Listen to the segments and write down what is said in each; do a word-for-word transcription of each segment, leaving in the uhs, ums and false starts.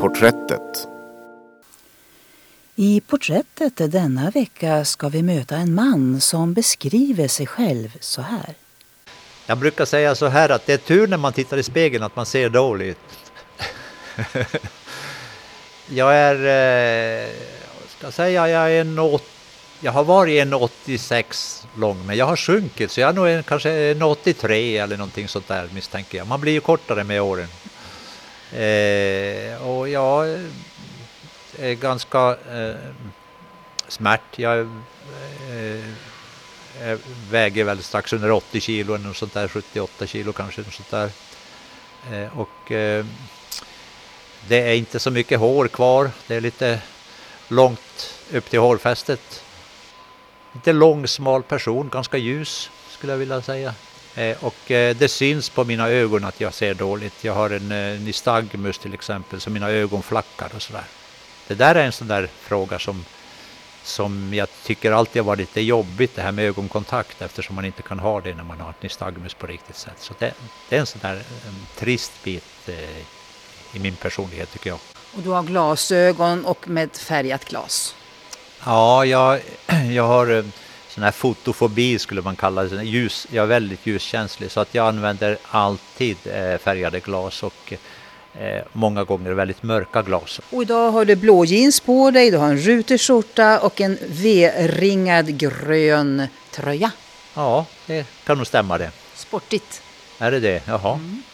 Porträttet. I porträttet denna vecka ska vi möta en man som beskriver sig själv så här. Jag brukar säga så här att det är tur när man tittar i spegeln att man ser dåligt. Jag är, eh, ska jag säga, jag är en åt, jag har varit en åttiosex lång, men jag har sjunkit så jag är nog en, kanske en åttiotre eller någonting sånt där misstänker jag. Man blir ju kortare med åren. Eh, och jag är ganska eh, smärt. Jag eh, jag väger väl strax under åttio kilo eller något sånt där, sjuttioåtta kilo kanske något sånt där. Eh, och eh, det är inte så mycket hår kvar. Det är lite långt upp till hårfästet. Lite lång, smal person, ganska ljus skulle jag vilja säga. Eh, och eh, det syns på mina ögon att jag ser dåligt. Jag har en eh, nystagmus till exempel, så mina ögon flackar och sådär. Det där är en sån där fråga som, som jag tycker alltid har varit lite jobbigt, det här med ögonkontakt, eftersom man inte kan ha det när man har ett nystagmus på riktigt sätt. Så det, det är en sån där en trist bit eh, i min personlighet tycker jag. Och du har glasögon och med färgat glas? Ja, jag, jag har sån här fotofobi skulle man kalla det. Ljus, jag är väldigt ljuskänslig så att jag använder alltid eh, färgade glas och eh, många gånger väldigt mörka glas. Och idag har du blå jeans på dig, du har en rutig skjorta och en V-ringad grön tröja. Ja, det kan nog stämma det. Sportigt. Är det det? Jaha. Mm.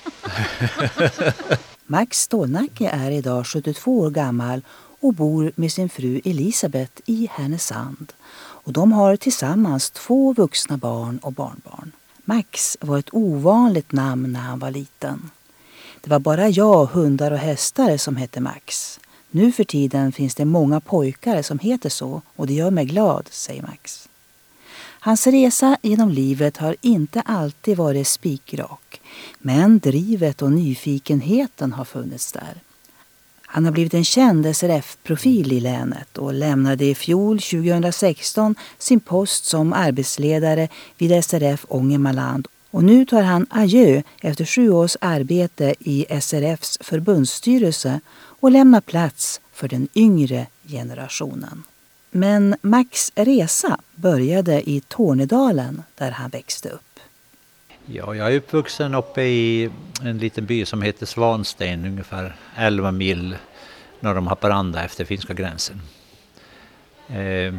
Max Stålnacke är idag sjuttiotvå år gammal och bor med sin fru Elisabeth i Härnösand. Och de har tillsammans två vuxna barn och barnbarn. Max var ett ovanligt namn när han var liten. Det var bara jag, hundar och hästar som hette Max. Nu för tiden finns det många pojkar som heter så och det gör mig glad, säger Max. Hans resa genom livet har inte alltid varit spikrak, men drivet och nyfikenheten har funnits där. Han har blivit en känd S R F-profil i länet och lämnade i fjol tjugohundrasexton sin post som arbetsledare vid S R F Ångermanland. Och nu tar han adjö efter sju års arbete i S R F:s förbundsstyrelse och lämnar plats för den yngre generationen. Men Max resa började i Tornedalen där han växte upp. Ja, jag är uppvuxen uppe i en liten by som heter Svansten, ungefär elva mil norr om Haparanda efter finska gränsen. Eh,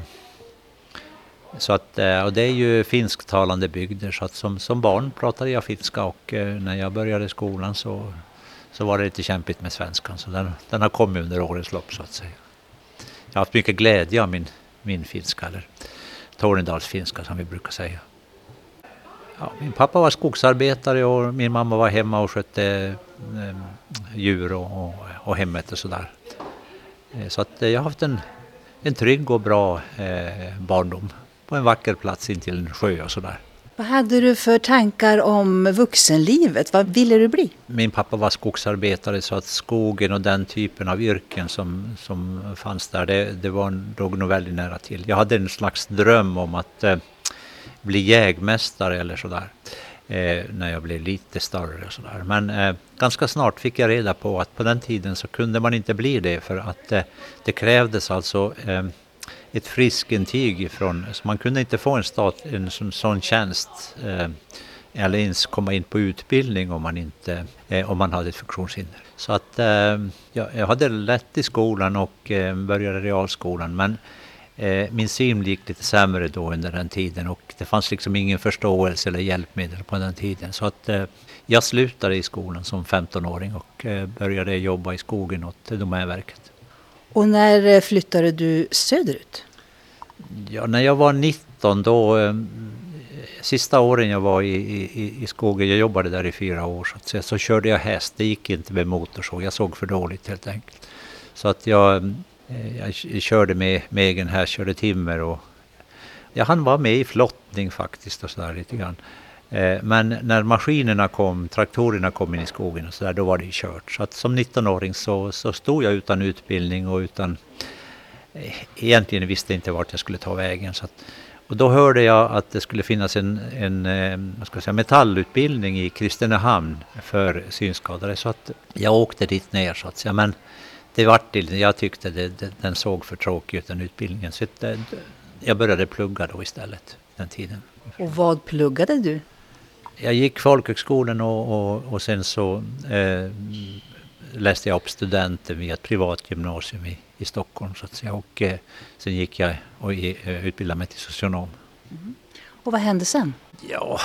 så att, och det är ju finsktalande bygder så att som, som barn pratade jag finska och eh, när jag började skolan så, så var det lite kämpigt med svenskan så den, den har kommit under årens lopp så att säga. Jag har haft mycket glädje av min, min finska eller Tornedalsfinska som vi brukar säga. Ja, min pappa var skogsarbetare och min mamma var hemma och skötte eh, djur och, och, och hemmet och sådär. Eh, så att eh, jag har haft en, en trygg och bra eh, barndom på en vacker plats intill en sjö och sådär. Vad hade du för tankar om vuxenlivet? Vad ville du bli? Min pappa var skogsarbetare så att skogen och den typen av yrken som, som fanns där, det, det var nog nog väldigt nära till. Jag hade en slags dröm om att eh, bli jägmästare eller sådär eh, när jag blev lite större och sådär. Men eh, ganska snart fick jag reda på att på den tiden så kunde man inte bli det för att eh, det krävdes alltså eh, ett friskintyg ifrån, så man kunde inte få en, stat, en sån, sån tjänst eh, eller ens komma in på utbildning om man, inte, eh, om man hade ett funktionshinder. Så att eh, jag, jag hade lätt i skolan och eh, började realskolan men eh, min syn gick lite sämre då under den tiden och det fanns liksom ingen förståelse eller hjälpmedel på den tiden. Så att eh, jag slutade i skolan som femtonåring och eh, började jobba i skogen åt Domänverket. Och när flyttade du söderut? Ja, när jag var nitton då, eh, sista åren jag var i, i, i skogen, jag jobbade där i fyra år så, att säga, så körde jag häst, det gick inte med motorsåg, jag såg för dåligt helt enkelt. Så att jag, eh, jag körde med, med egen häst, körde timmer och jag hann vara med i flottning faktiskt och sådär lite grann. Eh, men när maskinerna kom, traktorerna kom in i skogen och sådär, då var det kört. Så att som nittonåring så, så stod jag utan utbildning och utan, eh, egentligen visste inte vart jag skulle ta vägen. Så att, och då hörde jag att det skulle finnas en, en eh, vad ska jag säga, metallutbildning i Kristinehamn för synskadade. Så att jag åkte dit ner så att säga. Men det var till, jag tyckte det, det, den såg för tråkig ut, den utbildningen. Så det, jag började plugga då istället, den tiden. Och vad pluggade du? Jag gick folkhögskolan och, och, och sen så eh, läste jag upp studenter vid ett privat gymnasium i, i Stockholm. Så att säga. Och eh, sen gick jag och eh, utbildade mig till socionom. Mm. Och vad hände sen? Ja,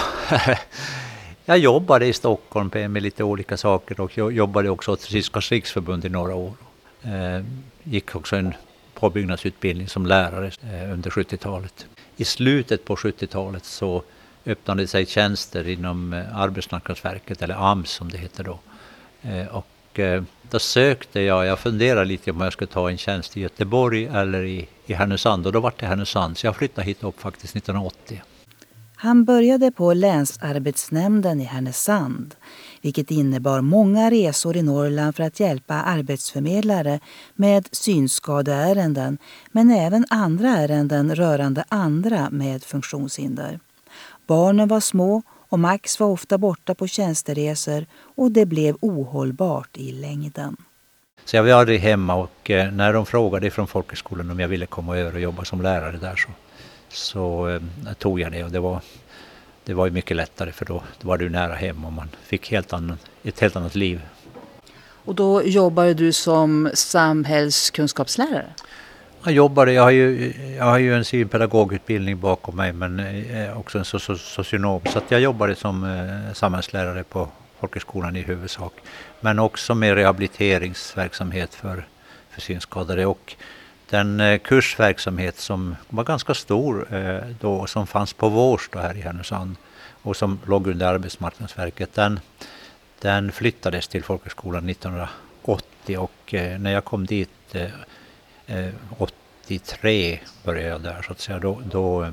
jag jobbade i Stockholm med lite olika saker och jag jobbade också åt Sydsvenska riksförbund i några år. Eh, gick också en påbyggnadsutbildning som lärare eh, under sjuttiotalet. I slutet på sjuttiotalet så öppnade sig tjänster inom eh, Arbetsmarknadsverket, eller A M S som det heter då. Eh, och eh, då sökte jag, jag funderade lite om jag skulle ta en tjänst i Göteborg eller i, i Härnösand, och då var det Härnösand, så jag flyttade hit upp faktiskt nittonhundraåttio. Han började på länsarbetsnämnden i Härnösand, vilket innebar många resor i Norrland för att hjälpa arbetsförmedlare med synskadeärenden, men även andra ärenden rörande andra med funktionshinder. Barnen var små och Max var ofta borta på tjänsteresor och det blev ohållbart i längden. Så jag var aldrig hemma, och eh, när de frågade från folkhögskolan om jag ville komma över och jobba som lärare där så, så eh, tog jag det, och det var, det var ju mycket lättare, för då, då var du nära hem och man fick helt annan, ett helt annat liv. Och då jobbade du som samhällskunskapslärare? Jag jobbade, jag har ju, jag har ju en synpedagogutbildning bakom mig, men eh, också en so- so- socionom, så att jag jobbade som eh, samhällslärare på folkhögskolan i huvudsak, men också med rehabiliteringsverksamhet för, för synskadade, och den eh, kursverksamhet som var ganska stor eh, då, som fanns på Vårs då här i Härnösand och som låg under Arbetsmarknadsverket, den, den flyttades till folkhögskolan nittonhundraåttio, och eh, när jag kom dit eh, eh, åttiotre började jag där, så att säga, då, då,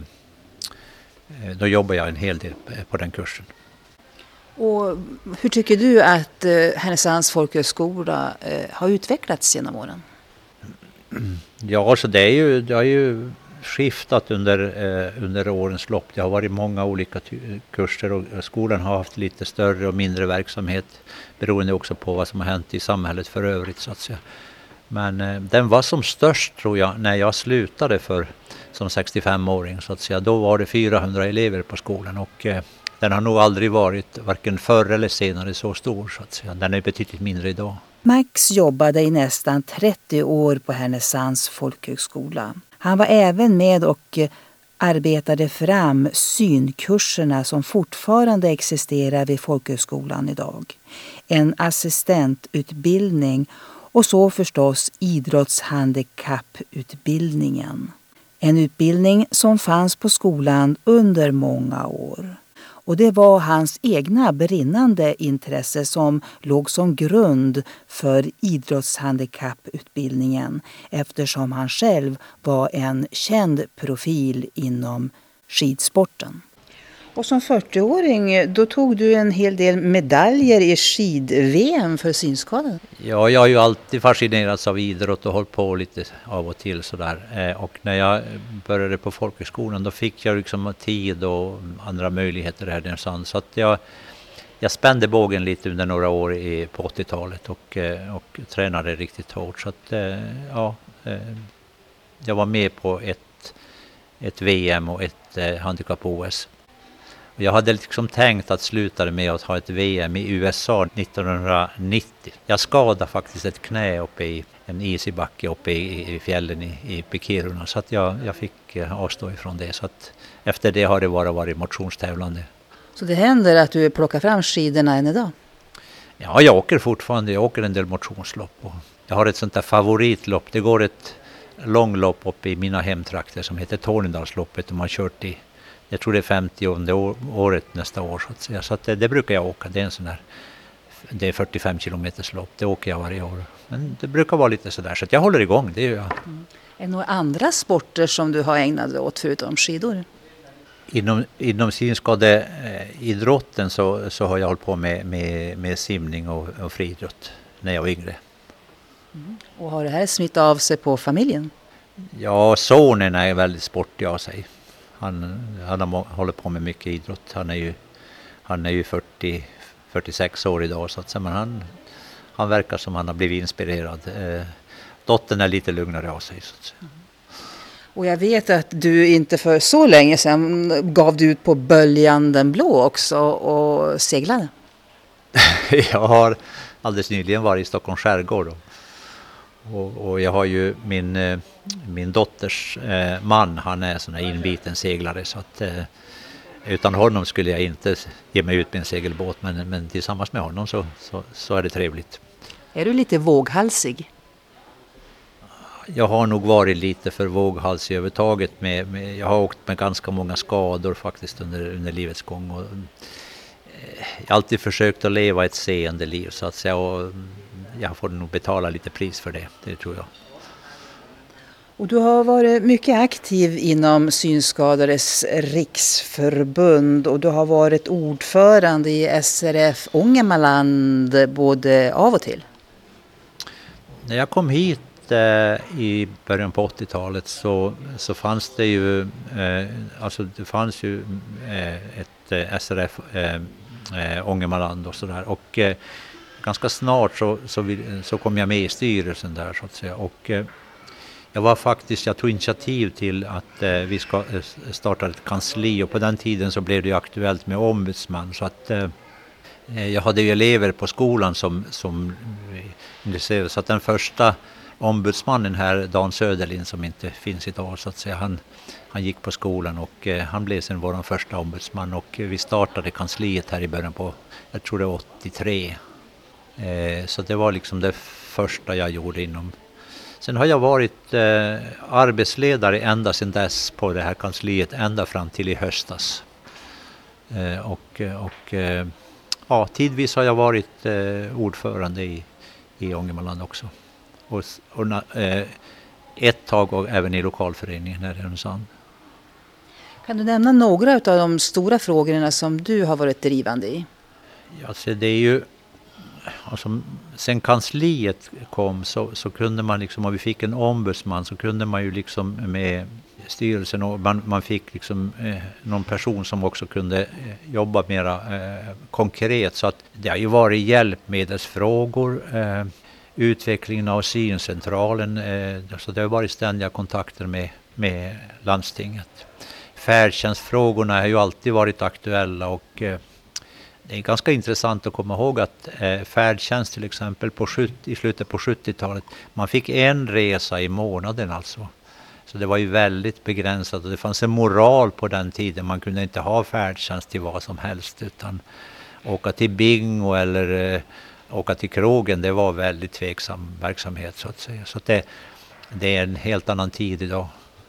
eh, då jobbade jag en hel del på den kursen. Och hur tycker du att eh, Härnösands folkhögskola eh, har utvecklats genom åren? Ja, alltså det, är ju, det har ju skiftat under, eh, under årens lopp. Det har varit många olika ty- kurser, och skolan har haft lite större och mindre verksamhet beroende också på vad som har hänt i samhället för övrigt, så att säga. Men eh, den var som störst, tror jag, när jag slutade för som sextiofemåring, så att säga. Då var det fyrahundra elever på skolan, och eh, den har nog aldrig varit varken förr eller senare så stor, så att säga. Den är betydligt mindre idag. Max jobbade i nästan trettio år på Härnösands folkhögskola. Han var även med och arbetade fram synkurserna som fortfarande existerar vid folkhögskolan idag. En assistentutbildning och så förstås idrottshandikapputbildningen. En utbildning som fanns på skolan under många år. Och det var hans egna brinnande intresse som låg som grund för idrottshandikapputbildningen, eftersom han själv var en känd profil inom skidsporten. Och som fyrtioåring då tog du en hel del medaljer i skid-V M för synskadade. Ja, jag har ju alltid fascinerats av idrott och hållit på lite av och till sådär. Och när jag började på folkhögskolan då fick jag liksom tid och andra möjligheter här någonstans. Så att jag, jag spände bågen lite under några år i, på åttiotalet och, och tränade riktigt hårt. Så att ja, jag var med på ett, ett V M och ett handikapp-O S. Jag hade liksom tänkt att sluta med att ha ett V M i U S A nittonhundranittio. Jag skadade faktiskt ett knä uppe i en isig backe uppe i, i fjällen i, i Kiruna, så att jag, jag fick avstå ifrån det. Så att efter det har det bara varit motionstävlande. Så det händer att du plockar fram skidorna än idag? Ja, jag åker fortfarande. Jag åker en del motionslopp. Och jag har ett sånt där favoritlopp. Det går ett långlopp uppe i mina hemtrakter som heter Tornedalsloppet, och man har kört i, jag tror det är femtionde året nästa år, så att säga. Så att det, det brukar jag åka. Det är en sån där, det är fyrtiofem kilometers lopp. Det åker jag varje år. Men det brukar vara lite sådär, så att jag håller igång, det gör jag. Mm. Är det några andra sporter som du har ägnat dig åt förutom skidor? Inom, inom synskadeidrotten så, så har jag hållit på med, med, med simning och, och friidrott när jag var yngre. Mm. Och har det här smittat av sig på familjen? Ja, sonen är väldigt sportig av sig. Han, han har hållit på med mycket idrott. Han är ju, han är ju fyrtio, fyrtiosex år idag, så att säga, men han, han verkar som han har blivit inspirerad. dottern är lite lugnare av sig. Så att säga. Och jag vet att du inte för så länge sedan gav du ut på Böljan den blå också och seglade. Jag har alldeles nyligen varit i Stockholms skärgård. Och, och, och jag har ju min, eh, min dotters eh, man, han är sån här inbiten seglare. Så att, eh, utan honom skulle jag inte ge mig ut med en segelbåt. Men, men tillsammans med honom så, så, så är det trevligt. Är du lite våghalsig? Jag har nog varit lite för våghalsig överhuvudtaget. Med, med, jag har åkt med ganska många skador faktiskt under, under livets gång. Och, eh, jag har alltid försökt att leva ett seende liv så att säga. Och jag får nog betala lite pris för det, det tror jag. Och du har varit mycket aktiv inom Synskadades riksförbund och du har varit ordförande i S R F Ångermanland både av och till. När jag kom hit i början på åttiotalet så, så fanns det ju eh, alltså det fanns ju eh, ett eh, S R F eh, Ångermanland och sådär och eh, ganska snart så, så, vi, så kom jag med i styrelsen där så att säga och eh, jag var faktiskt, jag tog initiativ till att eh, vi ska eh, starta ett kansli och på den tiden så blev det ju aktuellt med ombudsman så att eh, jag hade ju elever på skolan som, som intresserade så att den första ombudsmannen här, Dan Söderlind, som inte finns idag så att säga, han, han gick på skolan och eh, han blev sen vår första ombudsman och eh, vi startade kansliet här i början på, jag tror det var åttiotre. Eh, så det var liksom det första jag gjorde inom. Sen har jag varit eh, arbetsledare ända sedan dess på det här kansliet, ända fram till i höstas. Eh, och och eh, ja, tidvis har jag varit eh, ordförande i, i Ångermanland också. Och, och eh, ett tag och även i lokalföreningen här i Härnösand. Kan du nämna några av de stora frågorna som du har varit drivande i? Ja, så det är ju alltså, sen kansliet kom så, så kunde man liksom, om vi fick en ombudsman så kunde man ju liksom med styrelsen och man, man fick liksom eh, någon person som också kunde eh, jobba mera eh, konkret så att det har ju varit hjälpmedelsfrågor eh, utvecklingen av syncentralen, eh, så det har varit ständiga kontakter med, med landstinget. Färdtjänstfrågorna har ju alltid varit aktuella och eh, det är ganska intressant att komma ihåg att eh, färdtjänst till exempel på sjuttio, i slutet på sjuttiotalet, man fick en resa i månaden alltså. Så det var ju väldigt begränsat och det fanns en moral på den tiden, man kunde inte ha färdtjänst till vad som helst utan åka till bingo eller eh, åka till krogen, det var väldigt tveksam verksamhet så att säga. Så att det, det är en helt annan tid idag.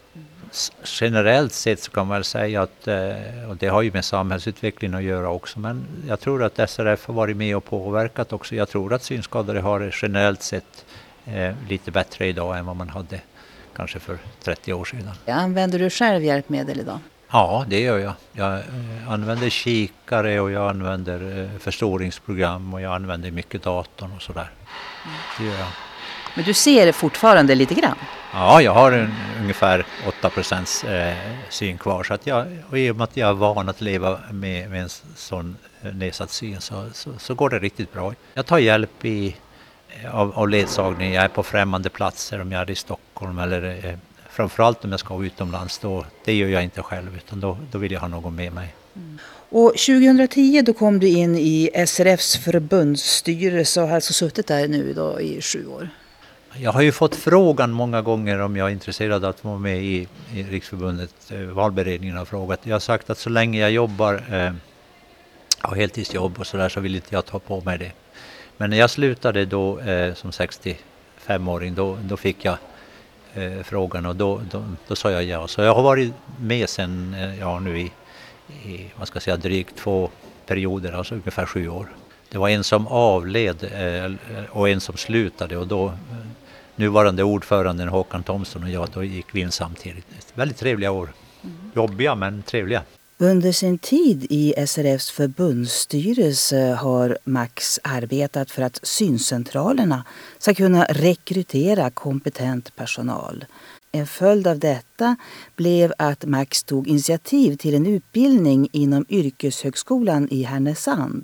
Generellt sett så kan man väl säga att, och det har ju med samhällsutvecklingen att göra också, men jag tror att S R F har varit med och påverkat också. Jag tror att synskadade har det generellt sett eh, lite bättre idag än vad man hade kanske för trettio år sedan. Använder du själv hjälpmedel idag? Ja, det gör jag. Jag eh, använder kikare och jag använder eh, förstoringsprogram och jag använder mycket datorn och sådär. Det gör jag. Men du ser fortfarande lite grann? Ja, jag har en, ungefär åtta procent eh, syn kvar. Så att jag, och i och med att jag är van att leva med, med en sån nedsatt syn så, så, så går det riktigt bra. Jag tar hjälp i, av, av ledsagning. Jag är på främmande platser om jag är i Stockholm eller eh, framförallt om jag ska utomlands. Då, det gör jag inte själv utan då, då vill jag ha någon med mig. Mm. Och tjugohundratio då kom du in i S R F:s förbundsstyrelse och har alltså suttit där nu då i sju år. Jag har ju fått frågan många gånger om jag är intresserad att vara med i, i Riksförbundet. Eh, valberedningen har frågat. Jag har sagt att så länge jag jobbar, eh, har heltidsjobb och sådär så vill inte jag ta på mig det. Men när jag slutade då eh, som sextiofemåring då, då fick jag eh, frågan och då, då, då sa jag ja. Så jag har varit med sedan eh, ja, nu i, i vad ska jag säga, drygt två perioder, alltså ungefär sju år. Det var en som avled eh, och en som slutade och då nuvarande ordföranden Håkan Thomsson och jag, då gick vi in samtidigt. Väldigt trevliga år. Mm. Jobbiga men trevliga. Under sin tid i S R F:s förbundsstyrelse har Max arbetat för att syncentralerna ska kunna rekrytera kompetent personal. En följd av detta blev att Max tog initiativ till en utbildning inom yrkeshögskolan i Härnösand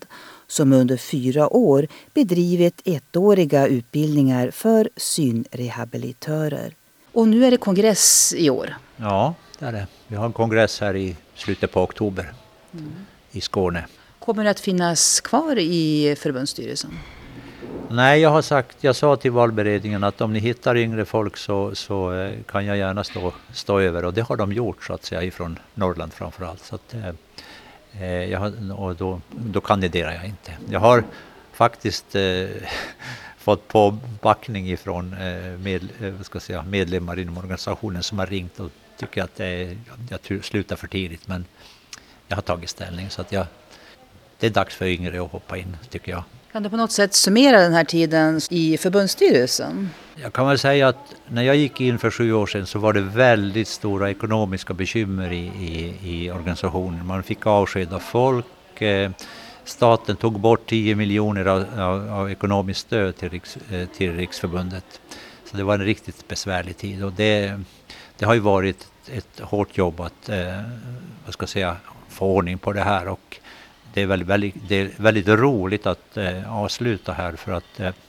som under fyra år bedrivit ettåriga utbildningar för synrehabilitörer. Och nu är det kongress i år. Ja, det är det. Vi har en kongress här i slutet på oktober mm. i Skåne. Kommer det att finnas kvar i förbundsstyrelsen? Nej, jag har sagt, jag sa till valberedningen att om ni hittar yngre folk så, så kan jag gärna stå, stå över. Och det har de gjort så att säga ifrån Norrland framförallt. Så att, eh, jag har, och då, då kandiderar jag inte. Jag har faktiskt eh, fått på backning ifrån eh, med, eh, vad ska jag säga, medlemmar inom organisationen som har ringt och tycker att eh, jag slutar för tidigt. Men jag har tagit ställning så att jag, det är dags för yngre att hoppa in tycker jag. Kan du på något sätt summera den här tiden i förbundsstyrelsen? Jag kan väl säga att när jag gick in för sju år sedan så var det väldigt stora ekonomiska bekymmer i, i, i organisationen. Man fick avskeda folk, eh, staten tog bort tio miljoner av, av, av ekonomiskt stöd till, Riks, eh, till Riksförbundet. Så det var en riktigt besvärlig tid och det, det har ju varit ett hårt jobb att eh, vad ska jag säga, få ordning på det här och det är väldigt, väldigt, det är väldigt roligt att eh, avsluta här för att eh,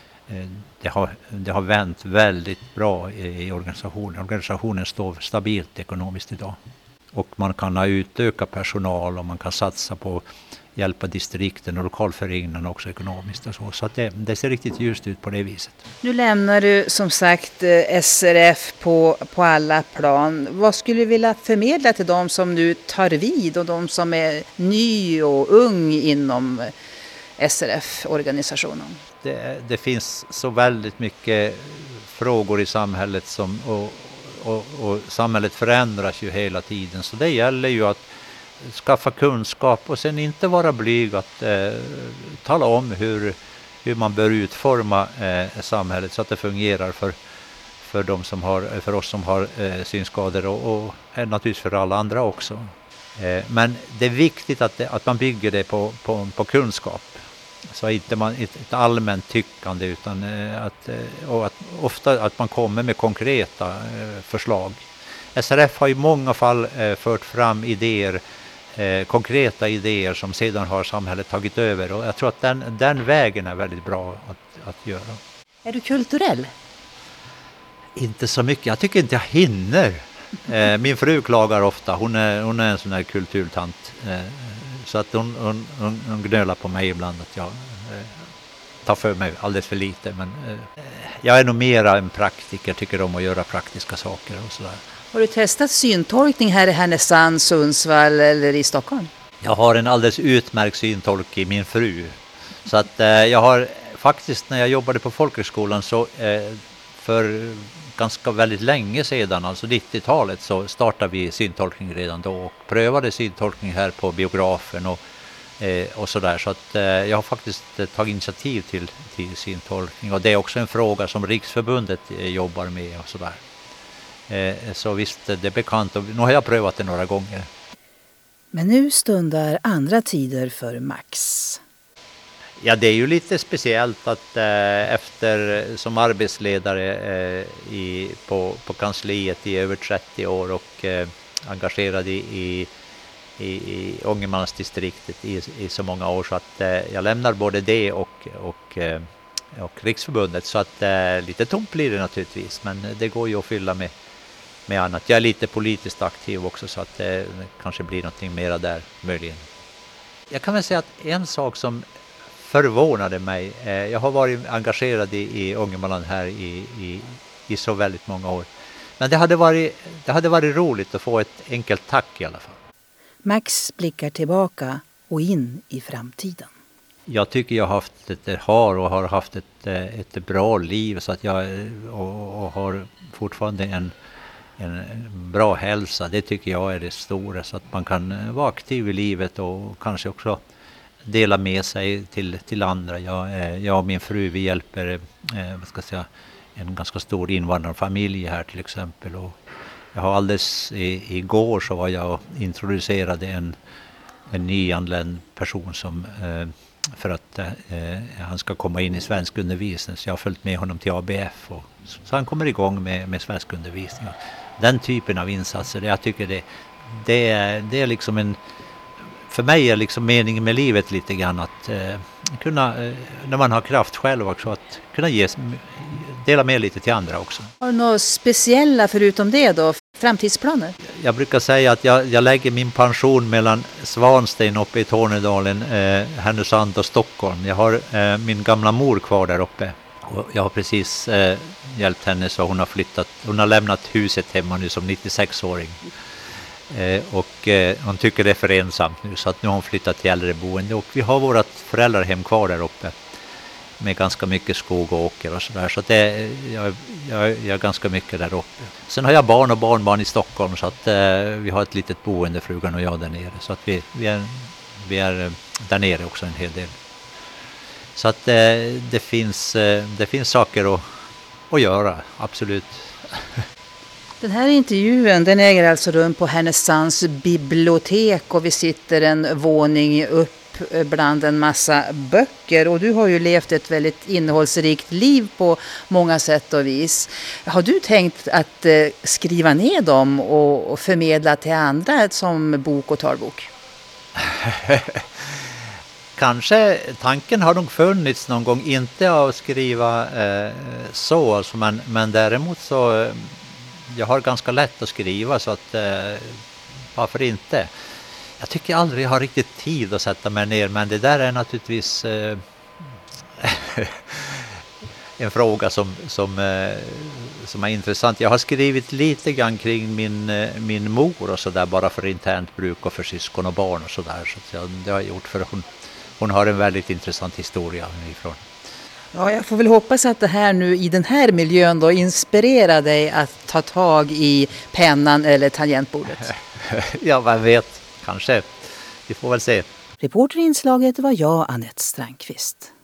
det, har, det har vänt väldigt bra i, i organisationen. Organisationen står stabilt ekonomiskt idag. Och man kan ha utöka personal och man kan satsa på hjälpa distrikten och lokalföreningen också ekonomiskt och så. Så att det, det ser riktigt ljust ut på det viset. Nu lämnar du som sagt S R F på, på alla plan. Vad skulle du vilja förmedla till de som nu tar vid och de som är ny och ung inom S R F-organisationen? Det, det finns så väldigt mycket frågor i samhället som, och, och, och samhället förändras ju hela tiden. Så det gäller ju att skaffa kunskap och sen inte vara blyg att eh, tala om hur, hur man bör utforma eh, samhället så att det fungerar för, för, de som har, för oss som har eh, synskador och, och naturligtvis för alla andra också. Eh, men det är viktigt att, det, att man bygger det på, på, på kunskap. Så inte man, ett, ett allmänt tyckande utan eh, att, och att, ofta att man kommer med konkreta eh, förslag. S R F har i många fall eh, fört fram idéer, eh, konkreta idéer som sedan har samhället tagit över och jag tror att den, den vägen är väldigt bra att, att göra. Är du kulturell? Inte så mycket, jag tycker inte jag hinner. Eh, min fru klagar ofta, hon är, hon är en sån här kulturtant. Eh, så att hon, hon, hon, hon gnölar på mig ibland att jag eh, tar för mig alldeles för lite. Men eh, jag är nog mera en praktiker, tycker om att göra praktiska saker och sådär. Har du testat syntolkning här i Härnösand, Sundsvall eller i Stockholm? Jag har en alldeles utmärkt syntolk i min fru. Så att eh, jag har faktiskt när jag jobbade på folkhögskolan så eh, för ganska väldigt länge sedan, alltså nittiotalet, så startade vi syntolkning redan då och prövade syntolkning här på biografen och, eh, och sådär. Så att eh, jag har faktiskt eh, tagit initiativ till, till syntolkning och det är också en fråga som Riksförbundet eh, jobbar med och sådär. Eh, så visst, det är bekant och nu har jag prövat det några gånger. Men nu stundar andra tider för Max. Ja, det är ju lite speciellt att eh, efter som arbetsledare eh, i, på, på kansliet i över trettio år och eh, engagerad i, i, i Ångermanlandsdistriktet i, i så många år så att eh, jag lämnar både det och, och, eh, och Riksförbundet så att eh, lite tomt blir det naturligtvis men det går ju att fylla med, med annat. Jag är lite politiskt aktiv också så att det eh, kanske blir någonting mera där möjligen. Jag kan väl säga att en sak som förvånade mig. Jag har varit engagerad i, i Ångermanland här i, i, i så väldigt många år. Men det hade, varit, det hade varit roligt att få ett enkelt tack i alla fall. Max blickar tillbaka och in i framtiden. Jag tycker jag har haft ett, har och har haft ett, ett bra liv så att jag och, och har fortfarande en, en bra hälsa. Det tycker jag är det stora så att man kan vara aktiv i livet och kanske också dela med sig till, till andra. Jag, jag och min fru vi hjälper eh, vad ska jag säga, en ganska stor invandrarfamilj här till exempel. Och jag har alldeles i, igår så var jag och introducerade en, en nyanländ person som, eh, för att eh, han ska komma in i svensk undervisning. Så jag har följt med honom till A B F och, så han kommer igång med, med svensk undervisning. Den typen av insatser, jag tycker det, det, är, det är liksom en för mig är liksom meningen med livet lite grann att eh, kunna, eh, när man har kraft själv också, att kunna ge, dela med lite till andra också. Har du något speciella förutom det då? Framtidsplaner? Jag brukar säga att jag, jag lägger min pension mellan Svanstein uppe i Tornedalen, eh, Härnösand och Stockholm. Jag har eh, min gamla mor kvar där uppe. Och jag har precis eh, hjälpt henne så hon har flyttat, hon har lämnat huset hemma nu som nittiosex-åring. Eh, och eh, hon tycker det är för ensamt nu, så att nu har hon flyttat till äldreboende och vi har vårat föräldrahem kvar där uppe med ganska mycket skog och åker och sådär, så att det, jag, jag, jag är ganska mycket där uppe. Sen har jag barn och barnbarn i Stockholm, så att eh, vi har ett litet boende, frugan och jag där nere, så att vi, vi, är, vi är där nere också en hel del. Så att eh, det, finns, eh, det finns saker att, att göra, absolut. Den här intervjun den äger alltså rum på Härnösands bibliotek och vi sitter en våning upp bland en massa böcker och du har ju levt ett väldigt innehållsrikt liv på många sätt och vis. Har du tänkt att eh, skriva ner dem och, och förmedla till andra som bok och talbok? Kanske tanken har nog funnits någon gång, inte att skriva eh, så alltså, men, men däremot så eh, jag har ganska lätt att skriva, så att eh, varför inte? Jag tycker aldrig jag har riktigt tid att sätta mig ner, men det där är naturligtvis eh, en fråga som, som, eh, som är intressant. Jag har skrivit lite grann kring min, eh, min mor och så där, bara för internt bruk och för syskon och barn och så där. Så jag, det har jag gjort för hon, hon har en väldigt intressant historia ifrån. Ja, jag får väl hoppas att det här nu i den här miljön då inspirerar dig att ta tag i pennan eller tangentbordet. Ja, vad vet. Kanske. Vi får väl se. Reporter i inslaget var jag, Anette Strandqvist.